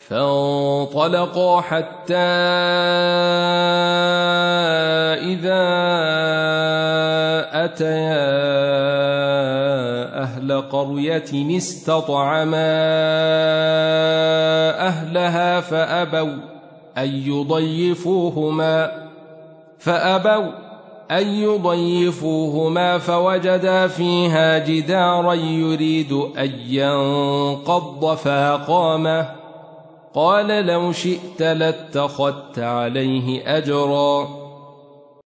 فانطلقا حتى إذا أتيا أهل قرية استطعما أهلها فأبوا أن يضيفوهما فوجدا فيها جدارا يريد أن ينقض فأقامه قال لو شئت لاتخذت عليه أجرا